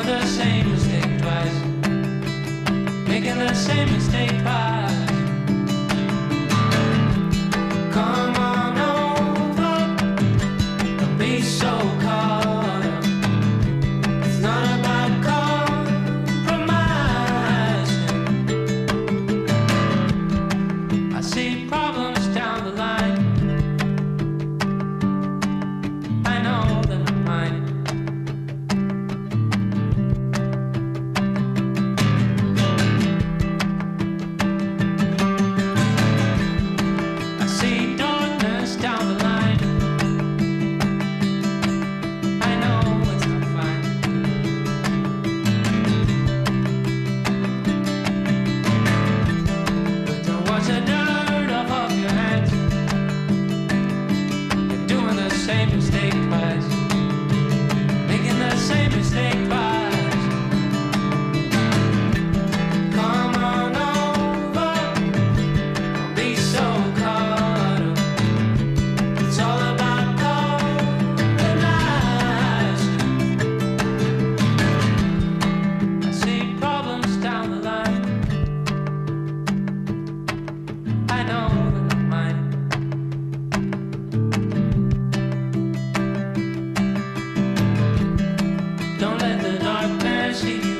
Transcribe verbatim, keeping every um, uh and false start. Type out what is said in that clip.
doing the same mistake twice, making the same mistake twice. Come on over, don't be so caught up. It's not about compromising. I see problems down the line. I know that I'm mine. I see darkness down the line. I know it's not fine. But don't wash the dirt off of your hands. You're doing the same mistake twice, making the same mistake twice. Come on over, don't be so caught up. It's all about colonizing. I see problems down the line. I know that I'm mine. Don't let the darkness eat